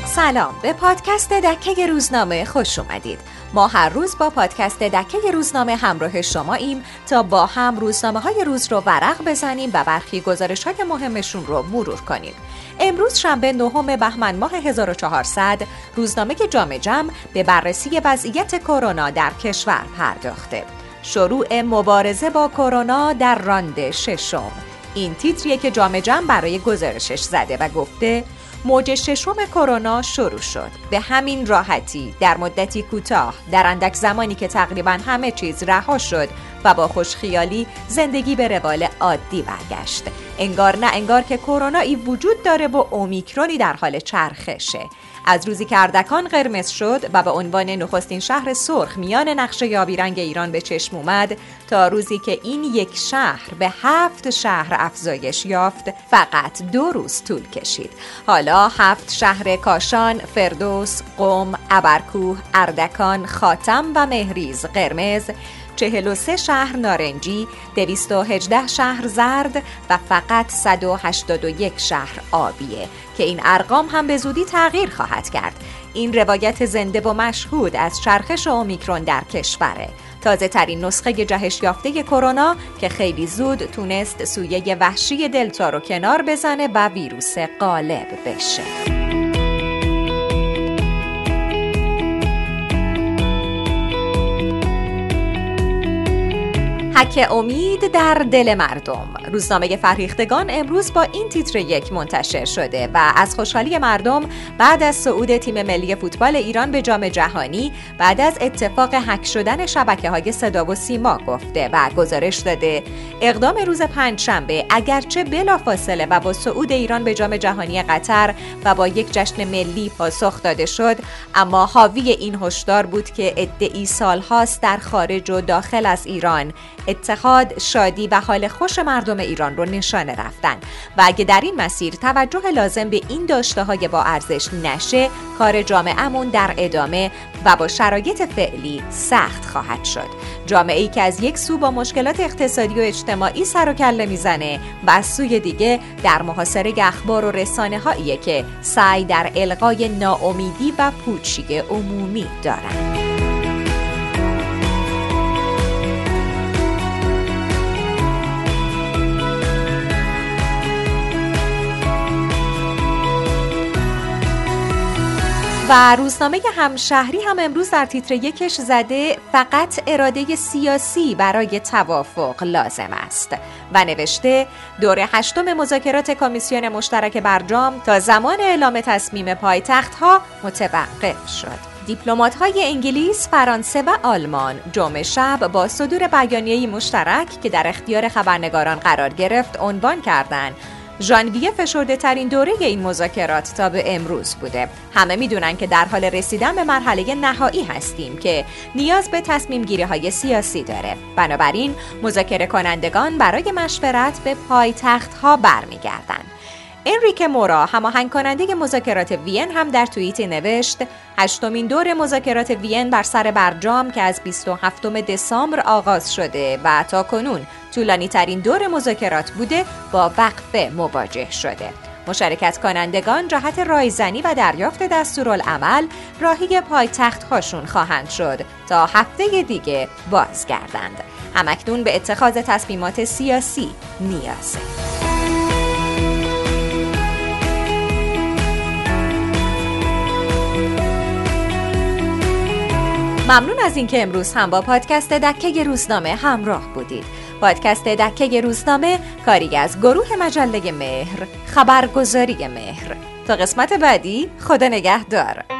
سلام، به پادکست دکه روزنامه خوش اومدید. ما هر روز با پادکست دکه روزنامه همراه شماییم تا با هم روزنامه‌های روز رو ورق بزنیم و برخی گزارش‌های مهمشون رو مرور کنیم. امروز شنبه 9 بهمن ماه 1400 روزنامه جامعه جمع به بررسی وضعیت کرونا در کشور پرداخته. شروع مبارزه با کرونا در راند ششم. این تیتریه که جامعه جمع برای گزارشش زده و گفته موج ششم کرونا شروع شد. به همین راحتی در مدتی کوتاه، در اندک زمانی که تقریباً همه چیز رها شد و با خوشخیالی زندگی به روال عادی برگشت. انگار نه انگار که کرونایی وجود داره و اومیکرونی در حال چرخشه. از روزی که اردکان قرمز شد و به عنوان نخستین شهر سرخ میان نقشه آبی رنگ ایران به چشم اومد تا روزی که این یک شهر به 7 شهر افزایش یافت، فقط 2 روز طول کشید. حالا 7 شهر کاشان، فردوس، قم، ابرکوه، اردکان، خاتم و مهریز قرمز، 43 شهر نارنجی، 218 شهر زرد و فقط 181 شهر آبیه که این ارقام هم به زودی تغییر خواهد کرد. این روایت زنده و مشهود از چرخش اومیکرون در کشوره. تازه ترین نسخه جهش یافته کرونا که خیلی زود تونست سویه وحشی دلتا رو کنار بزنه و ویروس غالب بشه. حک امید در دل مردم. روزنامه فرهیختگان امروز با این تیتر یک منتشر شده و از خوشحالی مردم بعد از صعود تیم ملی فوتبال ایران به جام جهانی بعد از اتفاق هک شدن شبکه‌های صدا و سیما گفته و گزارش داده اقدام روز پنجشنبه اگرچه بلافاصله و با صعود ایران به جام جهانی قطر و با یک جشن ملی پاسخ داده شد، اما حاوی این هشدار بود که عده‌ای سال‌هاست در خارج و داخل از ایران اتحاد، شادی و حال خوش مردم ایران رو نشانه رفتن و اگه در این مسیر توجه لازم به این داشته‌های با ارزش نشه، کار جامعه‌مون در ادامه و با شرایط فعلی سخت خواهد شد. جامعه‌ای که از یک سو با مشکلات اقتصادی و اجتماعی سر و کله میزنه و از سوی دیگه در محاصره اخبار و رسانه‌هاییه که سعی در القای ناامیدی و پوچی عمومی دارن. و روزنامه همشهری هم امروز در تیتر یکش زده فقط اراده سیاسی برای توافق لازم است و نوشته دوره 8 مذاکرات کمیسیون مشترک برجام تا زمان اعلام تصمیم پایتخت‌ها متوقف شد. دیپلمات‌های انگلیس، فرانسه و آلمان جمعه شب با صدور بیانیه‌ای مشترک که در اختیار خبرنگاران قرار گرفت عنوان کردند ژانویه فشرده ترین دوره این مذاکرات تا به امروز بوده. همه میدونن که در حال رسیدن به مرحله نهایی هستیم که نیاز به تصمیم گیری های سیاسی داره. بنابراین مذاکره کنندگان برای مشورت به پایتخت ها برمیگردن. انریکه مورا، هماهنگ کننده مذاکرات وین، هم در توییتی نوشت 8مین دور مذاکرات وین بر سر برجام که از 27 دسامبر آغاز شده و تا کنون طولانی ترین دور مذاکرات بوده، با وقفه مواجه شده. مشارکت کنندگان جهت رایزنی و دریافت دستورالعمل راهی پایتخت هاشون خواهند شد تا هفته دیگه بازگردند. همکنون به اتخاذ تصمیمات سیاسی نیازه. ممنون از اینکه امروز هم با پادکست دکه روزنامه همراه بودید. پادکست دکه روزنامه کاری از گروه مجله مهر، خبرگزاری مهر. تا قسمت بعدی، خدا نگهدار.